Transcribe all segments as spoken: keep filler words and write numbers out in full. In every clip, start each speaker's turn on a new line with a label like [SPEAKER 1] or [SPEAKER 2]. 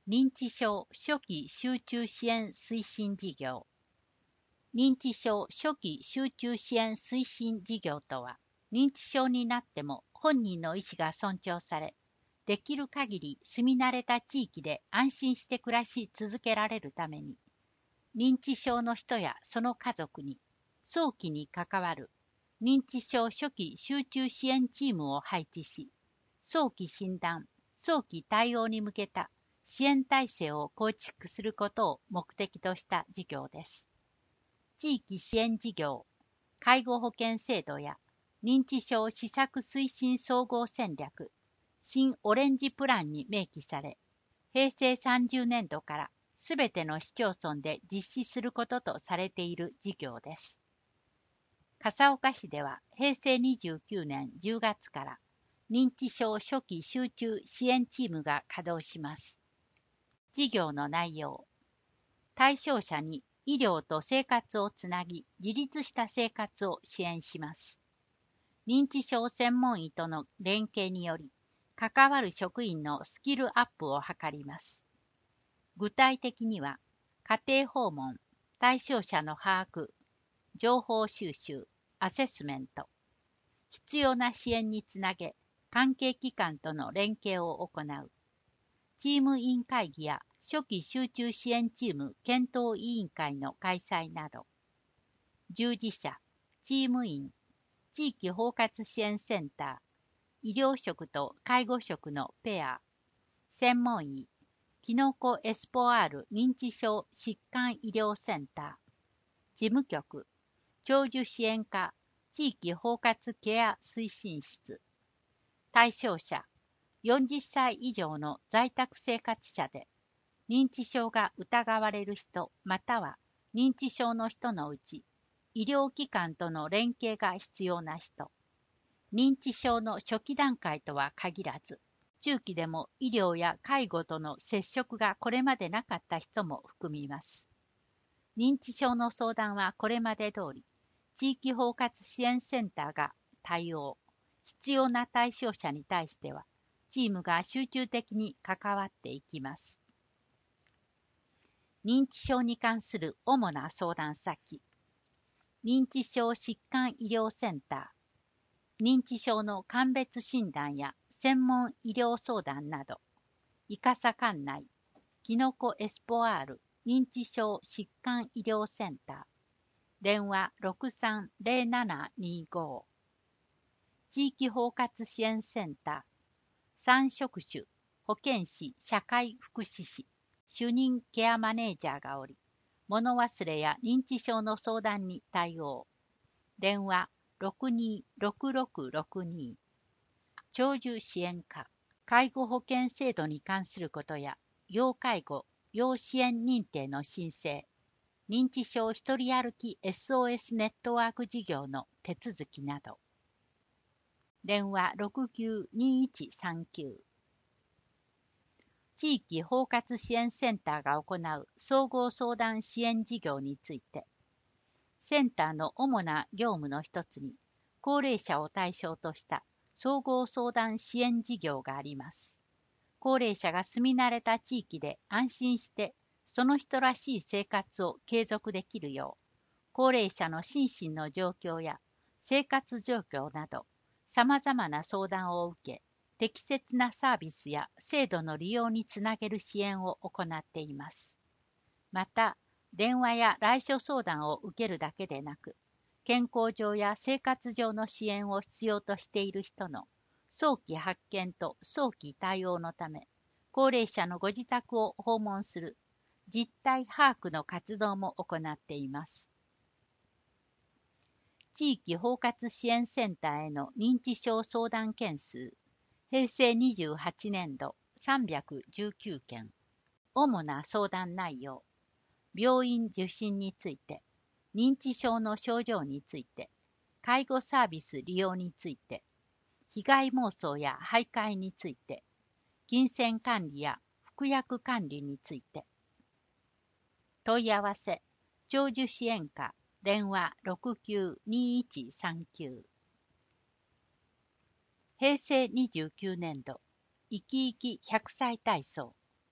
[SPEAKER 1] 認知症初期集中支援推進事業。認知症初期集中支援推進事業とは、認知症になっても本人の意思が尊重され、できる限り住み慣れた地域で安心して暮らし続けられるために、認知症の人やその家族に早期に関わる認知症初期集中支援チームを配置し、早期診断、早期対応に向けた支援体制を構築することを目的とした事業です。地域支援事業、介護保険制度や認知症施策推進総合戦略、新オレンジプランに明記され、平成さんじゅうねんどからすべての市町村で実施することとされている事業です。笠岡市では平成にじゅうきゅうねんじゅうがつから認知症初期集中支援チームが稼働します。事業の内容。対象者に医療と生活をつなぎ、自立した生活を支援します。認知症専門医との連携により、関わる職員のスキルアップを図ります。具体的には、家庭訪問、対象者の把握、情報収集、アセスメント、必要な支援につなげ、関係機関との連携を行う。チーム委員会議や初期集中支援チーム検討委員会の開催など、従事者、チーム員、地域包括支援センター、医療職と介護職のペア、専門医、キノコエスポアール認知症疾患医療センター、事務局、長寿支援課、地域包括ケア推進室、対象者、よんじゅっさい以上の在宅生活者で、認知症が疑われる人または認知症の人のうち、医療機関との連携が必要な人、認知症の初期段階とは限らず、中期でも医療や介護との接触がこれまでなかった人も含みます。認知症の相談はこれまで通り、地域包括支援センターが対応、必要な対象者に対しては、チームが集中的に関わっていきます。認知症に関する主な相談先。認知症疾患医療センター。認知症の鑑別診断や専門医療相談など。伊笠管内。キノコエスポアール認知症疾患医療センター。電話 ろくさんゼロななにご。地域包括支援センター。三職種、保健師、社会福祉士。主任ケアマネージャーがおり、物忘れや認知症の相談に対応。電話 ろくにーろくろくろくに。長寿支援課、介護保険制度に関することや、要介護、要支援認定の申請、認知症一人歩き エスオーエス ネットワーク事業の手続きなど。電話 ろくきゅうにいちさんきゅう。地域包括支援センターが行う総合相談支援事業について、センターの主な業務の一つに、高齢者を対象とした総合相談支援事業があります。高齢者が住み慣れた地域で安心して、その人らしい生活を継続できるよう、高齢者の心身の状況や生活状況など、様々な相談を受け、適切なサービスや制度の利用につなげる支援を行っています。また、電話や来所相談を受けるだけでなく、健康上や生活上の支援を必要としている人の早期発見と早期対応のため、高齢者のご自宅を訪問する実態把握の活動も行っています。地域包括支援センターへの認知症相談件数、平成にじゅうはちねんどさんびゃくじゅうきゅうけん。主な相談内容。病院受診について、認知症の症状について、介護サービス利用について、被害妄想や徘徊について、金銭管理や服薬管理について。問い合わせ、長寿支援課、電話 ろくきゅうにいちさんきゅう。平成にじゅうきゅうねんど、生き生きひゃくさい体操。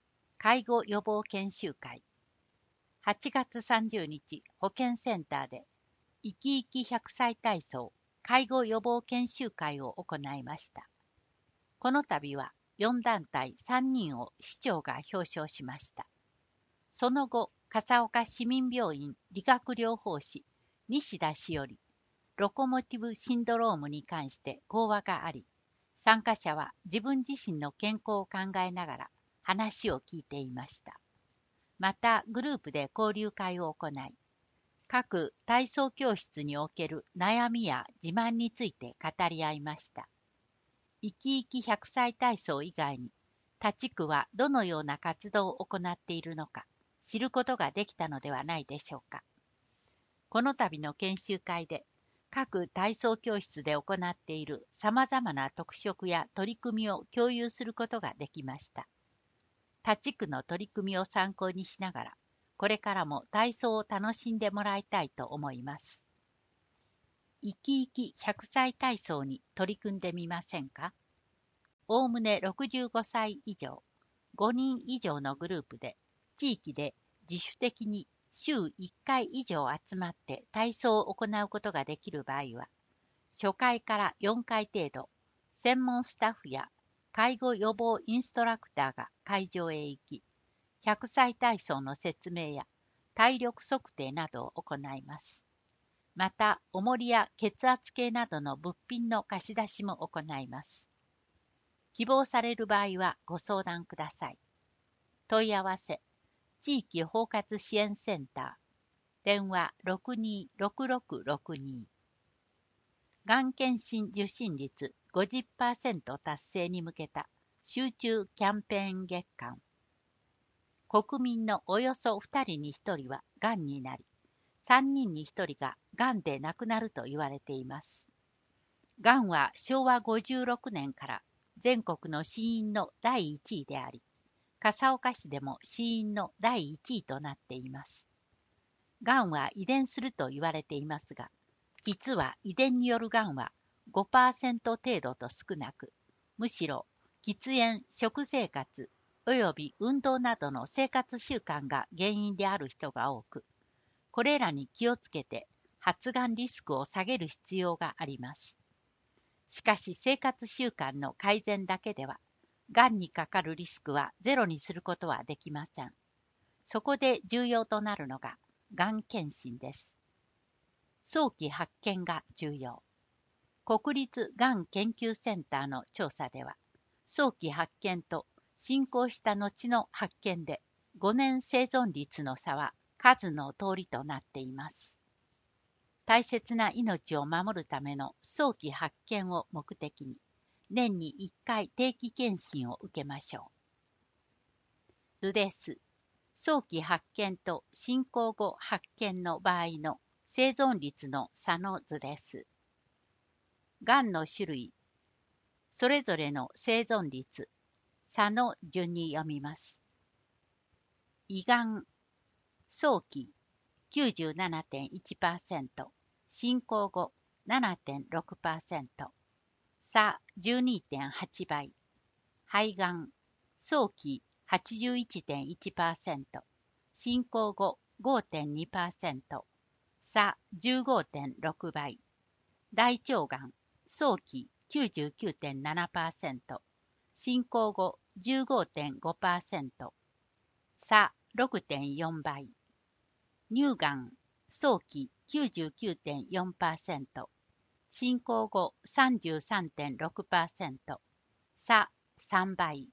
[SPEAKER 1] 介護予防研修会。はちがつさんじゅうにち、保健センターで、いきいきひゃくさい体操、介護予防研修会を行いました。この度はよんだんたいさんにんを市長が表彰しました。その後、笠岡市民病院理学療法士、西田氏より、ロコモティブシンドロームに関して講話があり、参加者は自分自身の健康を考えながら話を聞いていました。また、グループで交流会を行い、各体操教室における悩みや自慢について語り合いました。いきいきひゃくさい体操以外に、他地区はどのような活動を行っているのか、知ることができたのではないでしょうか。この度の研修会で、各体操教室で行っている様々な特色や取り組みを共有することができました。他地区の取り組みを参考にしながら、これからも体操を楽しんでもらいたいと思います。いきいきひゃくさい体操に取り組んでみませんか？おおむねろくじゅうごさい以上、ごにん以上のグループで、地域で自主的に週いっかい以上集まって体操を行うことができる場合は、初回からよんかい程度、専門スタッフや介護予防インストラクターが会場へ行き、ひゃくさい体操の説明や体力測定などを行います。また、重りや血圧計などの物品の貸し出しも行います。希望される場合はご相談ください。問い合わせ、地域包括支援センター、電話 ろくにーろくろくろくに。がん検診受診率 ごじゅっパーセント 達成に向けた集中キャンペーン月間。国民のおよそふたりにひとりはがんになり、さんにんにひとりががんで亡くなると言われています。がんはしょうわごじゅうろくねんから全国の死因のだいいちいであり、笠岡市でも死因のだいいちいとなっています。がんは遺伝すると言われていますが、実は遺伝によるがんは ごパーセント 程度と少なく、むしろ喫煙、食生活および運動などの生活習慣が原因である人が多く、これらに気をつけて発がんリスクを下げる必要があります。しかし生活習慣の改善だけでは、がんにかかるリスクはゼロにすることはできません。そこで重要となるのが、がん検診です。早期発見が重要。国立がん研究センターの調査では、早期発見と進行した後の発見でごねん生存率の差は数の通りとなっています。大切な命を守るための早期発見を目的に、年にいっかい定期検診を受けましょう。図です。早期発見と進行後発見の場合の生存率の差の図です。がんの種類、それぞれの生存率、差の順に読みます。胃がん、早期 きゅうじゅうななてんいちパーセント、進行後 ななてんろくパーセント、差 じゅうにてんはちばい。肺がん、早期 はちじゅういちてんいちパーセント、進行後 ごてんにパーセント、差 じゅうごてんろくばい。大腸がん、早期 きゅうじゅうきゅうてんななパーセント、進行後 じゅうごてんごパーセント、差 ろくてんよんばい。乳がん、早期 きゅうじゅうきゅうてんよんパーセント、進行後 さんじゅうさんてんろくパーセント、差さんばい。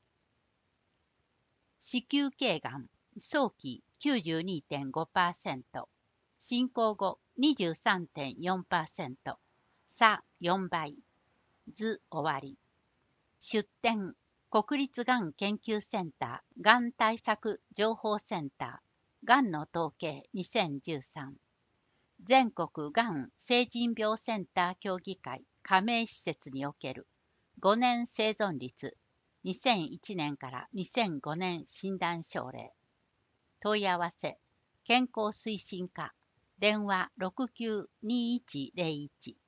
[SPEAKER 1] 子宮頸がん、早期 きゅうじゅうにてんごパーセント、進行後 にじゅうさんてんよんパーセント、差よんばい。図終わり。出典、国立がん研究センターがん対策情報センターがんの統計にせんじゅうさん、全国がん成人病センター協議会加盟施設におけるごねん生存率、にせんいちねんからにせんごねん診断症例。問い合わせ、健康推進課、電話 ろくきゅうにいちゼロいち。